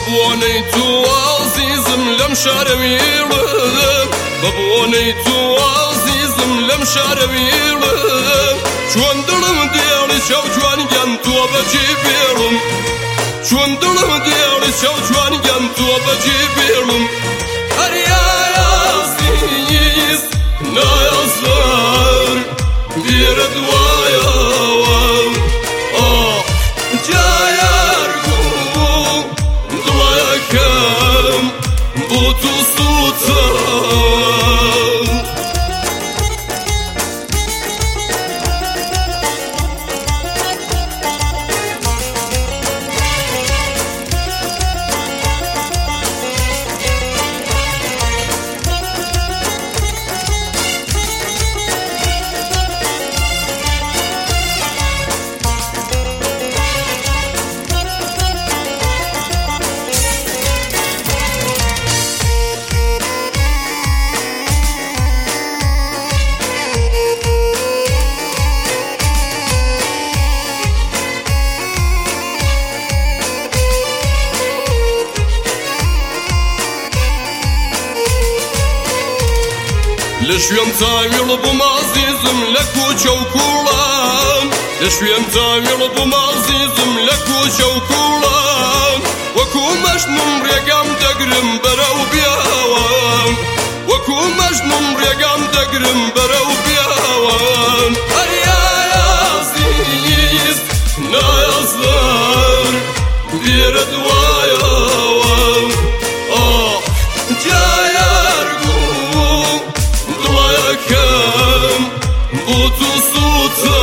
ببوونەی تو عزیزم لەم شارە ویڵم ببوونەی تو عزیزم لەم شارە ویڵم چۆن دڵم دێڵی چاو جوانیان تۆ بەجێ بێڵم چۆن دڵم دێڵی چاو جوانیان تۆ بەجێ بێڵم هەریای عزیز نایەزار بیرە دوایەوە جایارگوو دڵەکەم بۆ تو سووتە لشوێم تاویڵ بووم عزیزم لە کوچە و کوڵان لشوێم تاویڵ بووم عزیزم لە کوچە و کوڵان وەکو مەژنوم ڕێگام دەگرم بەرەو بیاوان وەکو مەژنوم ڕێگام دەگرم بەرەو بیاوان هەریای عزیز نایەزار بیرە دوایەوە جایارگوو دڵەکەم بۆ تو سووتە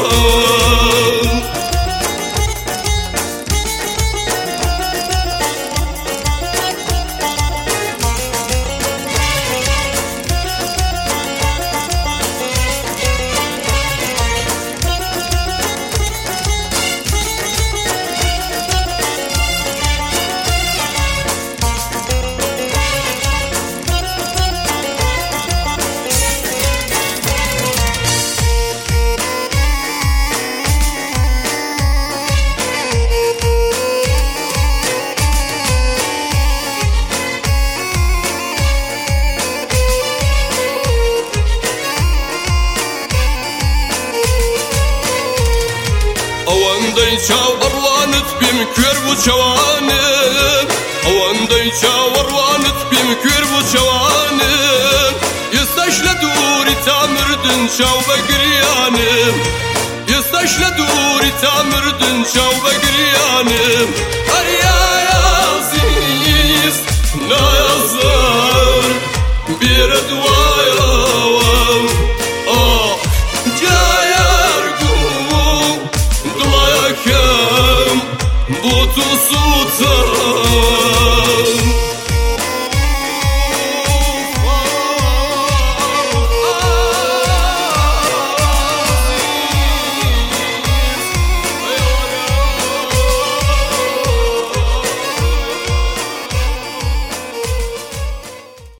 ئەوەندەی چاو ئەڕوانت بیم کوێر بوو چەوانم ئەوەندەی چاو ئەڕوانت بیم کوێر بوو چەوانم ئێستاش لە دووری تا مردن چاو بەگریانم ئێستاش لە دووری تا مردن چاو بەگریانم هەریای عزیز نایەزار بیرە دوایەوە